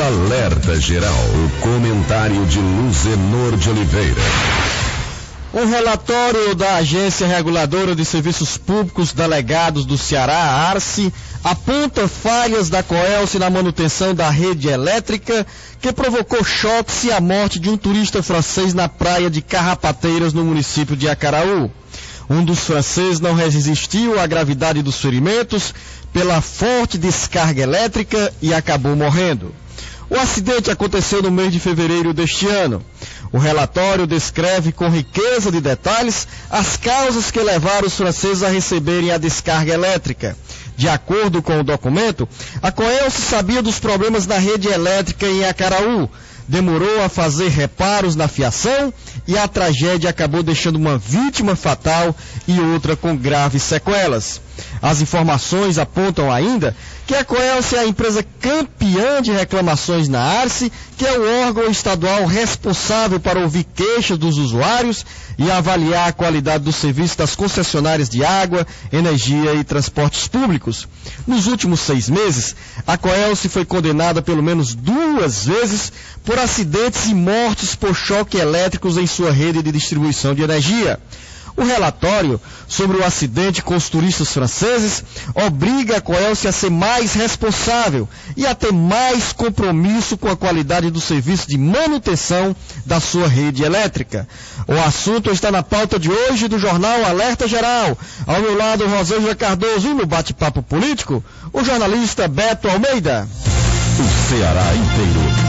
Alerta Geral. O comentário de Luzenor de Oliveira. Um relatório da Agência Reguladora de Serviços Públicos Delegados do Ceará, ARCE, aponta falhas da Coelce na manutenção da rede elétrica que provocou choques e a morte de um turista francês na praia de Carrapateiras, no município de Acaraú. Um dos franceses não resistiu à gravidade dos ferimentos pela forte descarga elétrica e acabou morrendo. O acidente aconteceu no mês de fevereiro deste ano. O relatório descreve com riqueza de detalhes as causas que levaram os franceses a receberem a descarga elétrica. De acordo com o documento, a Coelce sabia dos problemas na rede elétrica em Acaraú, demorou a fazer reparos na fiação e a tragédia acabou deixando uma vítima fatal e outra com graves sequelas. As informações apontam ainda que a Coelce é a empresa campeã de reclamações na ARCE, que é o órgão estadual responsável para ouvir queixas dos usuários e avaliar a qualidade do serviço das concessionárias de água, energia e transportes públicos. Nos últimos 6 meses, a Coelce foi condenada pelo menos 2 vezes por acidentes e mortes por choque elétricos em sua rede de distribuição de energia. O relatório sobre o acidente com os turistas franceses obriga a Coelce a ser mais responsável e a ter mais compromisso com a qualidade do serviço de manutenção da sua rede elétrica. O assunto está na pauta de hoje do jornal Alerta Geral. Ao meu lado, Rosângela Cardoso, e no bate-papo político, o jornalista Beto Almeida. O Ceará inteiro